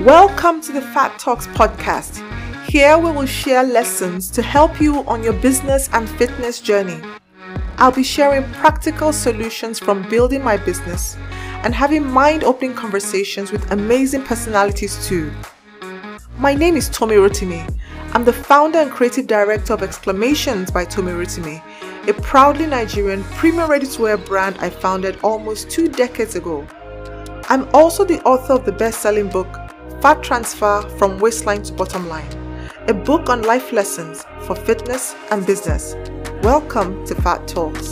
Welcome to the Fat Talks podcast. Here we will share lessons to help you on your business and fitness journey. I'll be sharing practical solutions from building my business and having mind-opening conversations with amazing personalities too. My name is Tomi Rotimi. I'm the founder and creative director of Exclamations by Tomi Rotimi, a proudly Nigerian premium ready-to-wear brand I founded almost 2 decades ago. I'm also the author of the best-selling book, Fat Transfer from Waistline to Bottom Line, a book on life lessons for fitness and business. Welcome to Fat Talks.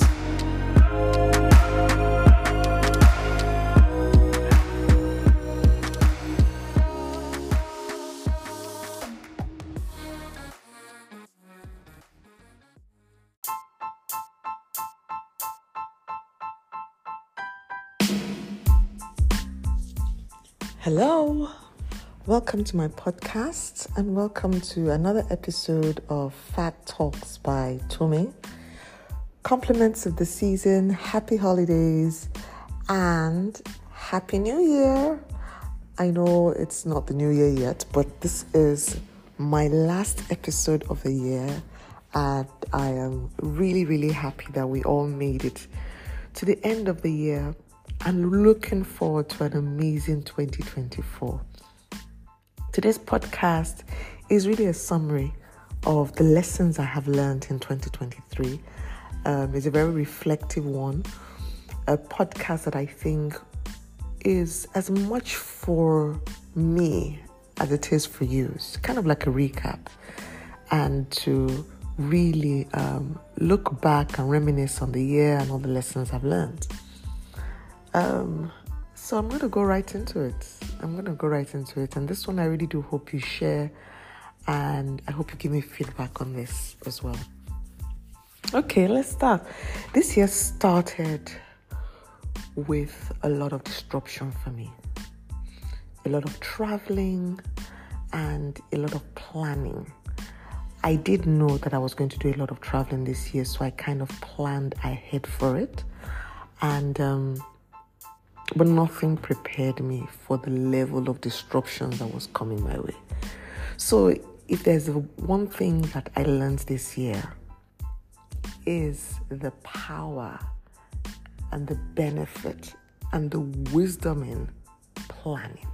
Hello. Welcome to my podcast and welcome to another episode of Fat Talks by Tomi. Compliments of the season, happy holidays and happy new year. I know it's not the new year yet, but this is my last episode of the year and I am really happy that we all made it to the end of the year and looking forward to an amazing 2024. Today's podcast is really a summary of the lessons I have learned in 2023. It's a very reflective one, a podcast that I think is as much for me as it is for you. It's kind of like a recap and to really look back and reminisce on the year and all the lessons I've learned. So I'm going to go right into it. And this one I really do hope you share and I hope you give me feedback on this as well. Okay, let's start. This year started with a lot of disruption for me. A lot of traveling and a lot of planning. I did know that I was going to do a lot of traveling this year, so I kind of planned ahead for it. But nothing prepared me for the level of disruption that was coming my way. So if there's one thing that I learned this year is the power and the benefit and the wisdom in planning.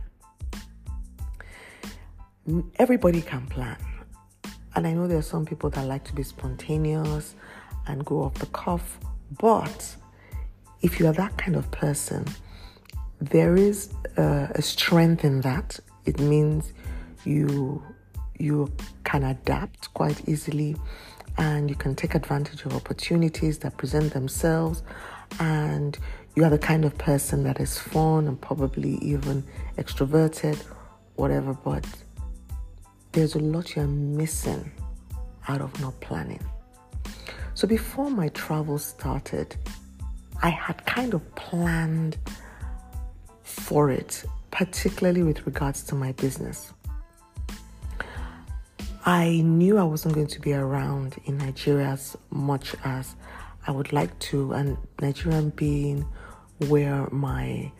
Everybody can plan. And I know there are some people that like to be spontaneous and go off the cuff. But if you are that kind of person, there is a strength in that. It means you can adapt quite easily and you can take advantage of opportunities that present themselves, and you are the kind of person that is fun and probably even extroverted, whatever, but there's a lot you're missing out of not planning. So before my travel started, I had kind of planned for it, particularly with regards to my business. I knew I wasn't going to be around in Nigeria as much as I would like to, and Nigeria being where my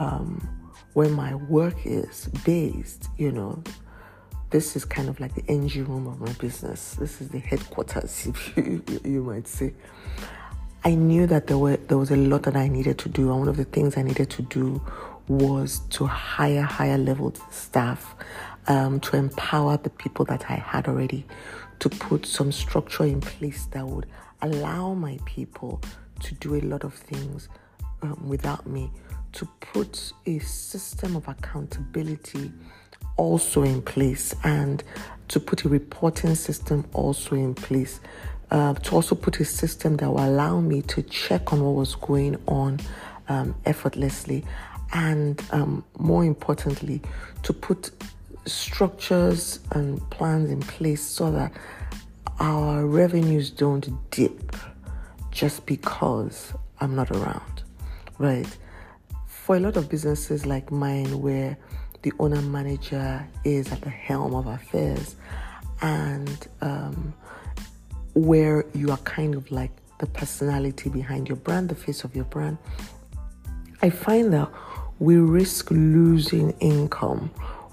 work is based, this is kind of like the engine room of my business. This is the headquarters, if you might say. I knew that there was a lot that I needed to do, and one of the things I needed to do was to hire higher level staff, to empower the people that I had already, to put some structure in place that would allow my people to do a lot of things without me, to put a system of accountability also in place, and to put a reporting system also in place, to also put a system that will allow me to check on what was going on effortlessly, and more importantly, to put structures and plans in place so that our revenues don't dip just because I'm not around, right? For a lot of businesses like mine, where the owner manager is at the helm of affairs, and where you are kind of like the personality behind your brand, the face of your brand, I find that we risk losing income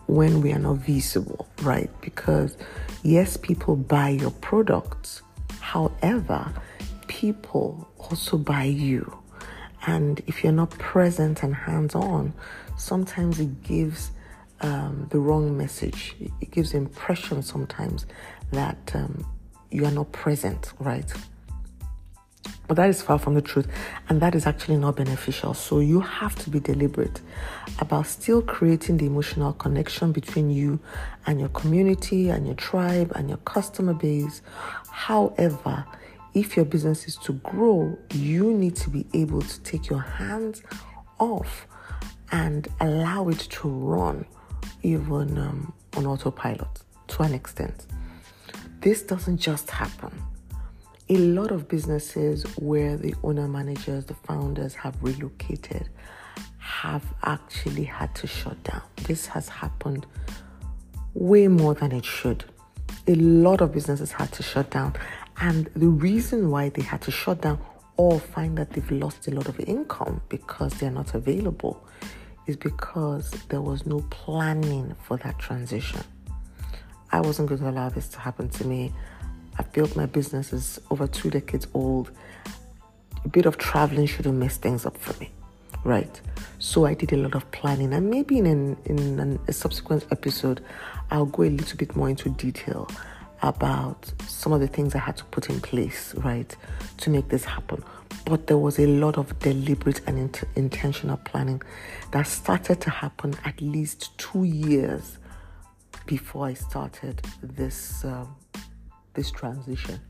when we are not visible, right? Because yes, people buy your products. However, people also buy you. And if you're not present and hands-on, sometimes it gives the wrong message. It gives the impression sometimes that you are not present, right? But that is far from the truth, and that is actually not beneficial. So you have to be deliberate about still creating the emotional connection between you and your community and your tribe and your customer base. However, if your business is to grow, you need to be able to take your hands off and allow it to run even on autopilot to an extent. This doesn't just happen. A lot of businesses where the owner managers, the founders have relocated, have actually had to shut down. This has happened way more than it should. A lot of businesses had to shut down. And the reason why they had to shut down or find that they've lost a lot of income because they're not available is because there was no planning for that transition. I wasn't going to allow this to happen to me. I've built my business, is over 2 decades old. A bit of traveling shouldn't mess things up for me, right? So I did a lot of planning, and maybe in a subsequent episode, I'll go a little bit more into detail about some of the things I had to put in place, right, to make this happen. But there was a lot of deliberate and intentional planning that started to happen at least 2 years before I started this transition.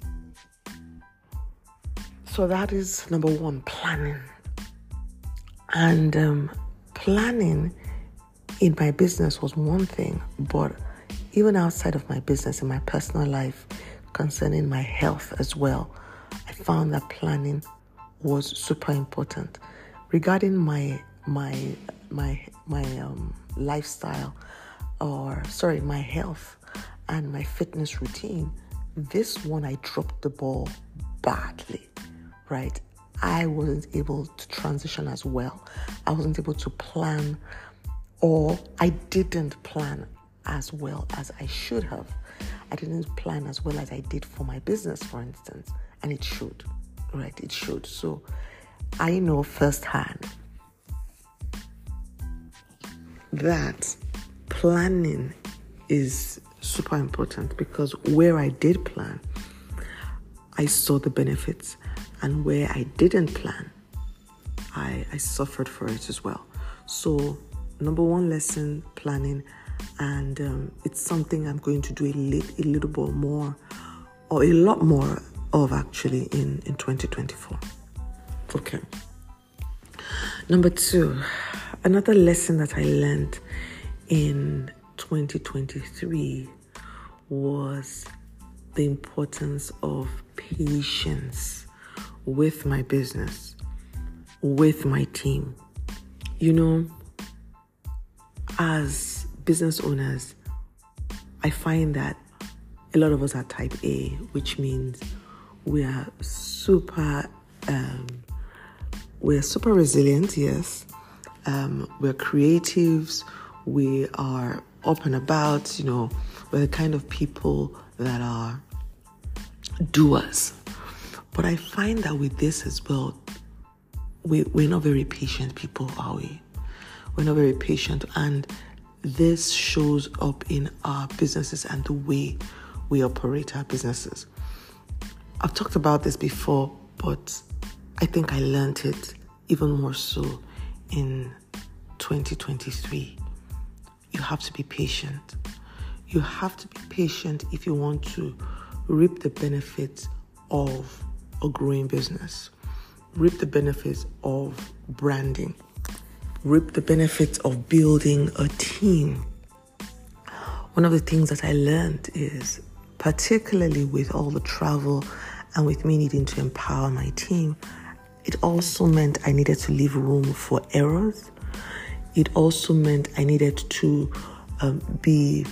So that is number one, planning. And planning in my business was one thing, but even outside of my business, in my personal life, concerning my health as well, I found that planning was super important. Regarding my lifestyle, my health and my fitness routine, this one I dropped the ball badly, right? I wasn't able to transition as well. I wasn't able to plan, or I didn't plan as well as I should have. I didn't plan as well as I did for my business, for instance, and it should, right? It should. So I know firsthand that planning is super important, because where I did plan, I saw the benefits, and where I didn't plan, I suffered for it as well. So number one lesson, planning, and it's something I'm going to do a little bit more, or a lot more of actually in 2024. Okay. Number two, another lesson that I learned in 2023 was the importance of patience with my business, with my team. You know, as business owners, I find that a lot of us are type A, which means we are super resilient, yes. We're creatives, we are up and about, you know, we're the kind of people that are doers. But I find that with this as well, we're not very patient people, are we? We're not very patient, and this shows up in our businesses and the way we operate our businesses. I've talked about this before, but I think I learned it even more so in 2023. You have to be patient. You have to be patient if you want to reap the benefits of a growing business, reap the benefits of branding, reap the benefits of building a team. One of the things that I learned is, particularly with all the travel and with me needing to empower my team, it also meant I needed to leave room for errors. It also meant I needed to be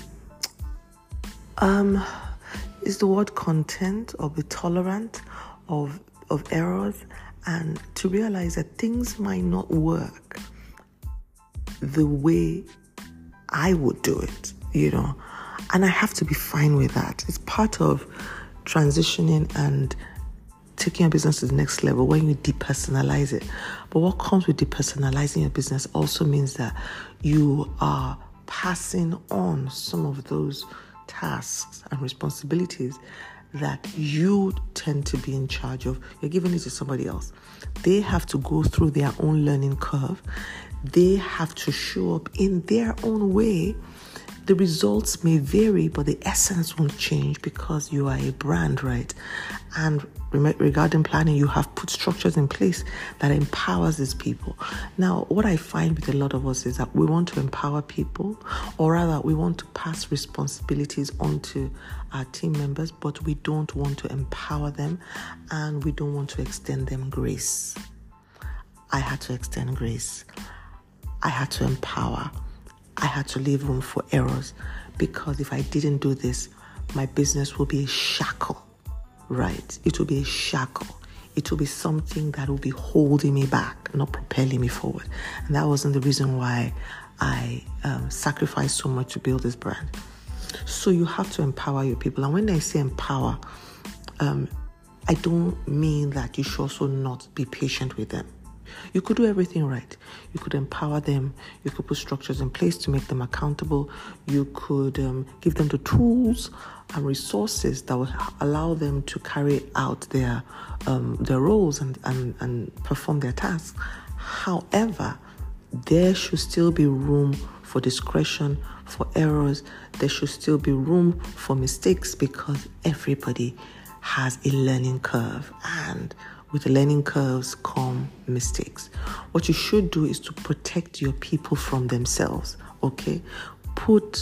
content, or be tolerant of errors, and to realize that things might not work the way I would do it, and I have to be fine with that. It's part of transitioning and taking your business to the next level when you depersonalize it. But what comes with depersonalizing your business also means that you are passing on some of those tasks and responsibilities that you tend to be in charge of. You're giving it to somebody else. They have to go through their own learning curve. They have to show up in their own way. The results may vary, but the essence won't change because you are a brand, right? And regarding planning, you have put structures in place that empowers these people. Now, what I find with a lot of us is that we want to empower people, or rather, we want to pass responsibilities onto our team members, but we don't want to empower them, and we don't want to extend them grace. I had to extend grace. I had to empower. I had to leave room for errors, because if I didn't do this, my business will be a shackle, right? It will be a shackle. It will be something that will be holding me back, not propelling me forward. And that wasn't the reason why I sacrificed so much to build this brand. So you have to empower your people. And when I say empower, I don't mean that you should also not be patient with them. You could do everything right. You could empower them. You could put structures in place to make them accountable. You could give them the tools and resources that will allow them to carry out their roles and perform their tasks. However, there should still be room for discretion, for errors. There should still be room for mistakes, because everybody has a learning curve, and with the learning curves come mistakes. What you should do is to protect your people from themselves, okay? Put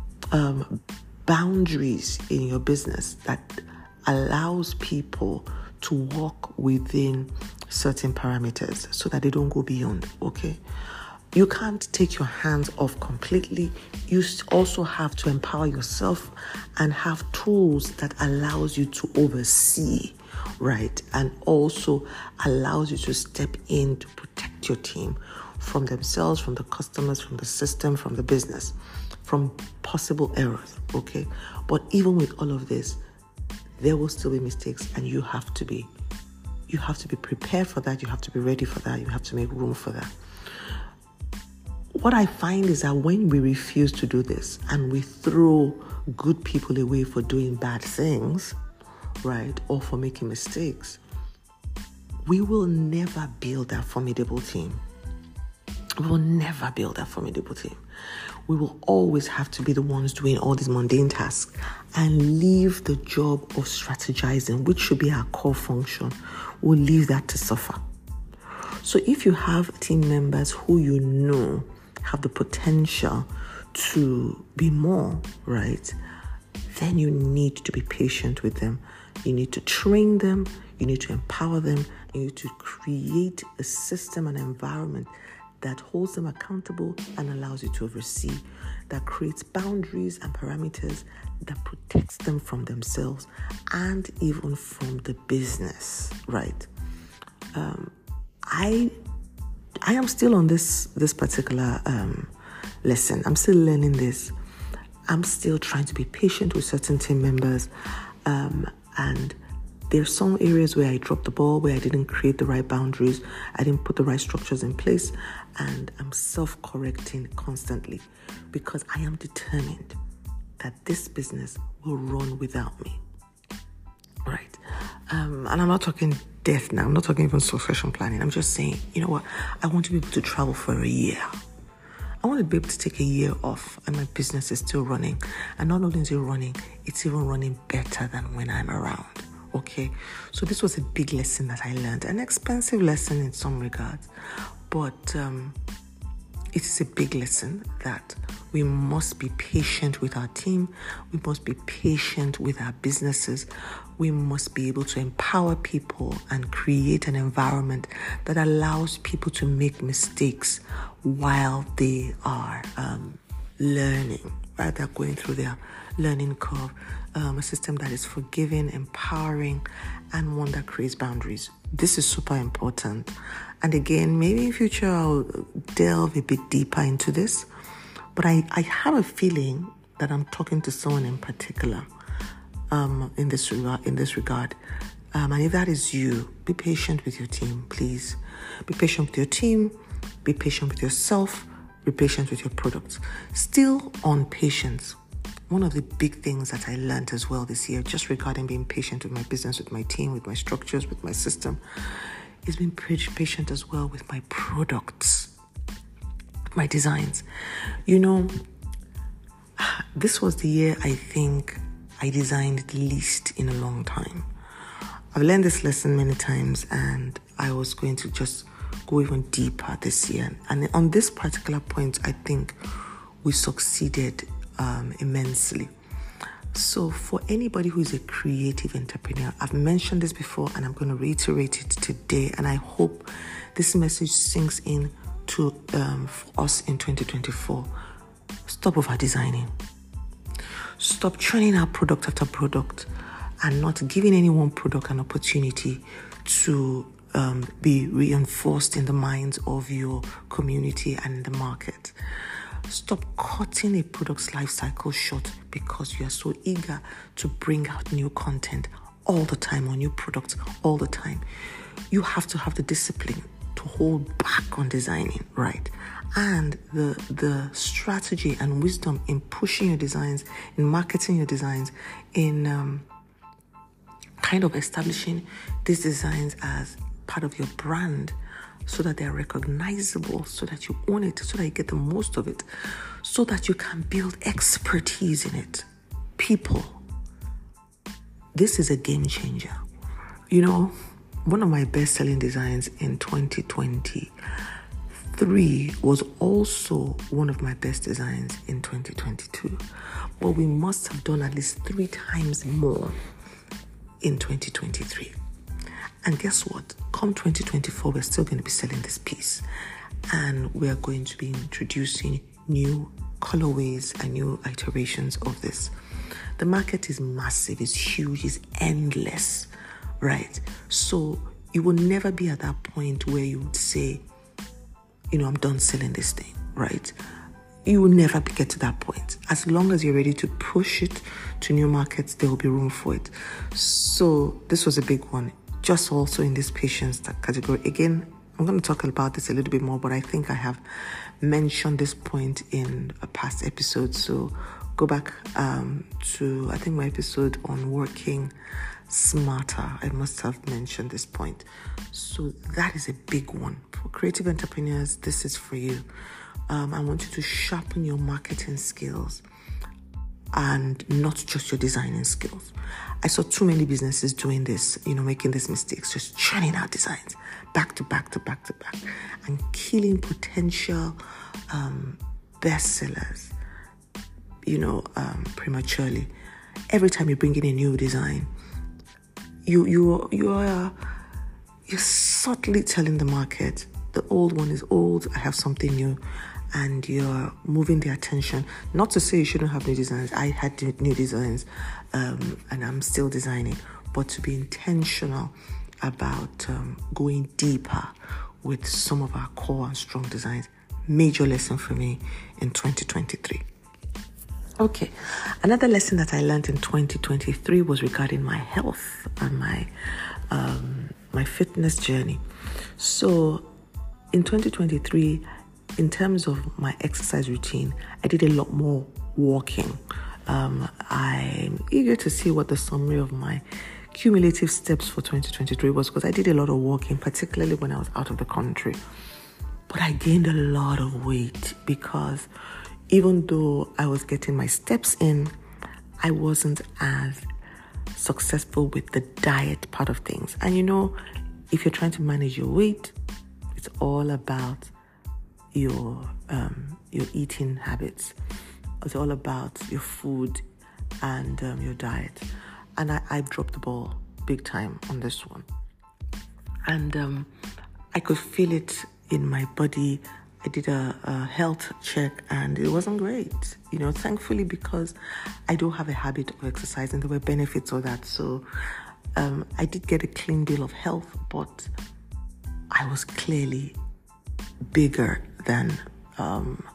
boundaries in your business that allows people to walk within certain parameters so that they don't go beyond, okay? You can't take your hands off completely. You also have to empower yourself and have tools that allows you to oversee, right? And also allows you to step in to protect your team from themselves, from the customers, from the system, from the business, from possible errors, okay? But even with all of this, there will still be mistakes, and you have to be prepared for that. You have to be ready for that. You have to make room for that. What I find is that when we refuse to do this and we throw good people away for doing bad things, right, or for making mistakes, we will never build that formidable team. We will never build that formidable team. We will always have to be the ones doing all these mundane tasks and leave the job of strategizing, which should be our core function. We'll leave that to suffer. So if you have team members who you know have the potential to be more, right, then you need to be patient with them. You need to train them. You need to empower them. You need to create a system and environment that holds them accountable and allows you to oversee, that creates boundaries and parameters that protects them from themselves and even from the business, right? I am still on this particular lesson. I'm still learning this. I'm still trying to be patient with certain team members, and there's some areas where I dropped the ball, where I didn't create the right boundaries, I didn't put the right structures in place, and I'm self-correcting constantly because I am determined that this business will run without me, right? And I'm not talking death now. I'm not talking even succession planning. I'm just saying, you know what? I want to be able to travel for a year. I want to be able to take a year off and my business is still running. And not only is it running, it's even running better than when I'm around. Okay, so this was a big lesson that I learned, an expensive lesson in some regards, but it is a big lesson that we must be patient with our team. We must be patient with our businesses. We must be able to empower people and create an environment that allows people to make mistakes while they are learning, right? They're going through their learning curve. A system that is forgiving, empowering, and one that creates boundaries. This is super important. And again, maybe in future I'll delve a bit deeper into this. But I have a feeling that I'm talking to someone in particular in this regard. And if that is you, be patient with your team, please. Be patient with your team. Be patient with yourself. Be patient with your products. Still on patience. One of the big things that I learned as well this year, just regarding being patient with my business, with my team, with my structures, with my system, is being patient as well with my products, my designs. This was the year I think I designed the least in a long time. I've learned this lesson many times, and I was going to just go even deeper this year. And on this particular point, I think we succeeded immensely. So for anybody who is a creative entrepreneur, I've mentioned this before and I'm going to reiterate it today, and I hope this message sinks in to for us in 2024. Stop over designing. Stop churning out product after product and not giving any one product an opportunity to be reinforced in the minds of your community and in the market. Stop cutting a product's life cycle short because you are so eager to bring out new content all the time, or new products all the time. You have to have the discipline to hold back on designing, right? And the strategy and wisdom in pushing your designs, in marketing your designs, in kind of establishing these designs as part of your brand, so that they're recognizable, so that you own it, so that you get the most of it, so that you can build expertise in it. People, this is a game changer. One of my best-selling designs in 2023 was also one of my best designs in 2022. But we must have done at least 3 times more in 2023. And guess what? Come 2024, we're still going to be selling this piece. And we are going to be introducing new colorways and new iterations of this. The market is massive, it's huge, it's endless, right? So you will never be at that point where you would say, I'm done selling this thing, right? You will never get to that point. As long as you're ready to push it to new markets, there will be room for it. So this was a big one. Just also in this patience category. Again, I'm going to talk about this a little bit more, but I think I have mentioned this point in a past episode. So go back to, I think, my episode on working smarter. I must have mentioned this point. So that is a big one. For creative entrepreneurs, this is for you. I want you to sharpen your marketing skills and not just your designing skills. I saw too many businesses doing this, making these mistakes, just churning out designs back to back to back to back and killing potential bestsellers, prematurely. Every time you bring in a new design, you're subtly telling the market, the old one is old, I have something new. And you're moving the attention. Not to say you shouldn't have new designs. I had new designs and I'm still designing. But to be intentional about going deeper with some of our core and strong designs. Major lesson for me in 2023. Okay, another lesson that I learned in 2023 was regarding my health and my fitness journey. So in 2023, in terms of my exercise routine, I did a lot more walking. I'm eager to see what the summary of my cumulative steps for 2023 was, because I did a lot of walking, particularly when I was out of the country. But I gained a lot of weight because even though I was getting my steps in, I wasn't as successful with the diet part of things. And if you're trying to manage your weight, it's all about your eating habits. It's all about your food and your diet. And I dropped the ball big time on this one. And I could feel it in my body. I did a health check and it wasn't great. Thankfully, because I don't have a habit of exercising, there were benefits of that. So I did get a clean bill of health, but I was clearly bigger than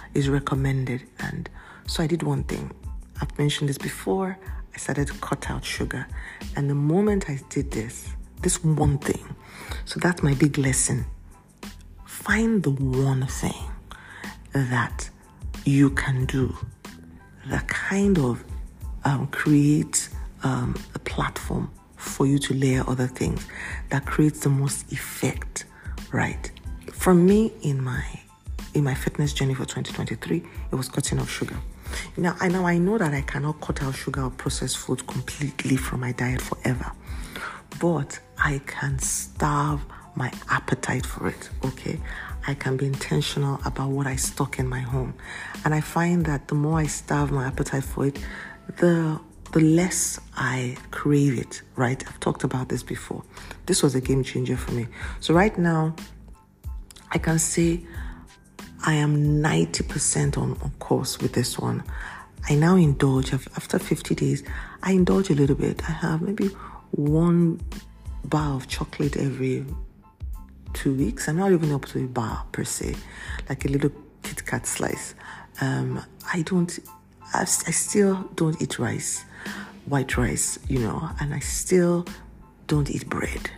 is recommended. And so I did one thing. I've mentioned this before. I started to cut out sugar. And the moment I did this one thing, so that's my big lesson. Find the one thing that you can do that kind of creates a platform for you to layer other things that creates the most effect, right? For me, in my fitness journey for 2023, it was cutting off sugar. Now I know that I cannot cut out sugar or processed food completely from my diet forever, but I can starve my appetite for it, okay? I can be intentional about what I stock in my home. And I find that the more I starve my appetite for it, the less I crave it, right? I've talked about this before. This was a game changer for me. So right now, I can say I am 90% on course with this one. I now indulge, after 50 days, I indulge a little bit. I have maybe one bar of chocolate every 2 weeks. I'm not even up to a bar per se, like a little Kit Kat slice. I still don't eat rice, white rice, and I still don't eat bread.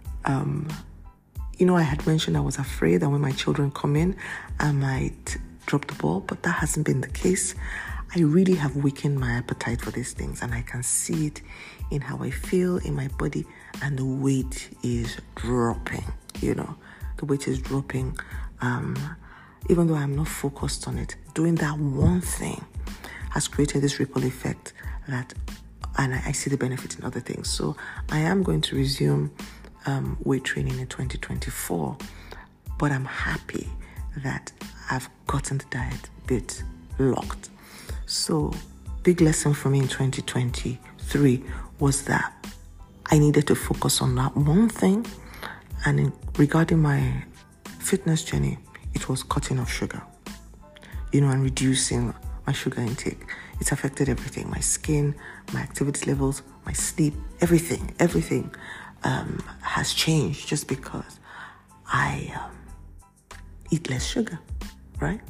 I had mentioned I was afraid that when my children come in, I might drop the ball, but that hasn't been the case. I really have weakened my appetite for these things, and I can see it in how I feel in my body, and the weight is dropping, the weight is dropping. Even though I'm not focused on it, doing that one thing has created this ripple effect and I see the benefit in other things. So I am going to resume weight training in 2024, but I'm happy that I've gotten the diet bit locked. So big lesson for me in 2023 was that I needed to focus on that one thing. And regarding my fitness journey, it was cutting off sugar, and reducing my sugar intake. It's affected everything: my skin, my activity levels, my sleep, everything has changed just because I eat less sugar, right?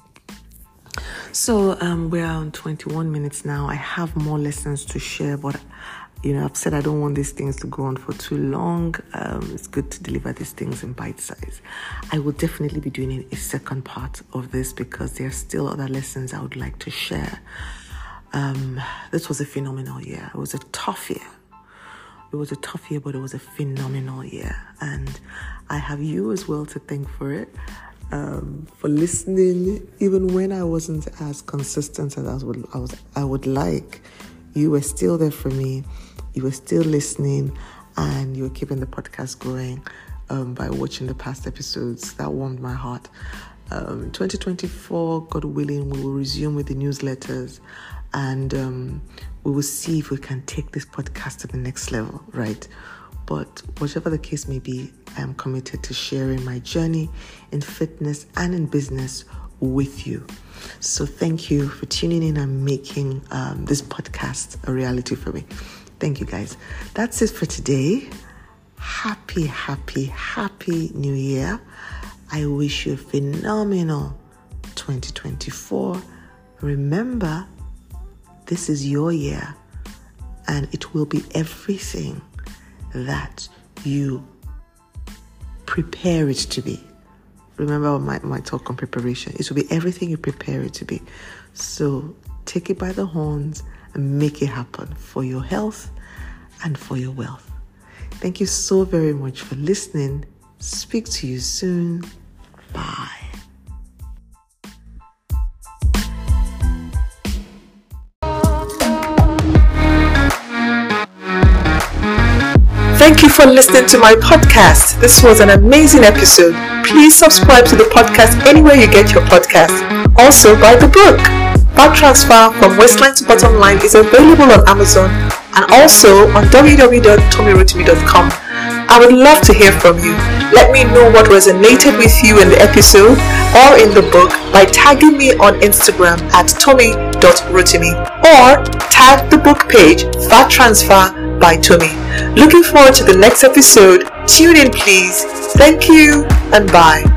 So we're on 21 minutes now. I have more lessons to share, but I've said I don't want these things to go on for too long. It's good to deliver these things in bite size. I will definitely be doing a second part of this because there are still other lessons I would like to share. This was a phenomenal year. It was a tough year. But it was a phenomenal year. And I have you as well to thank for it, for listening, even when I wasn't as consistent as I would like. You were still there for me. You were still listening, and you were keeping the podcast going by watching the past episodes. That warmed my heart. 2024, God willing, we will resume with the newsletters, and we will see if we can take this podcast to the next level, right? But whichever the case may be, I am committed to sharing my journey in fitness and in business with you. So thank you for tuning in and making this podcast a reality for me. Thank you, guys. That's it for today. Happy New Year. I wish you a phenomenal 2024. Remember, this is your year, and it will be everything that you prepare it to be. Remember my talk on preparation. It will be everything you prepare it to be. So take it by the horns and make it happen for your health and for your wealth. Thank you so very much for listening. Speak to you soon. Bye. Thank you for listening to my podcast. This was an amazing episode. Please subscribe to the podcast anywhere you get your podcast. Also, buy the book. Fat Transfer from Waistline to Bottom Line is available on Amazon and also on www.tommyrotimi.com. I would love to hear from you. Let me know what resonated with you in the episode or in the book by tagging me on Instagram at tommy.rotimi or tag the book page Fat Transfer by Tommy. Looking forward to the next episode. Tune in, please. Thank you and bye.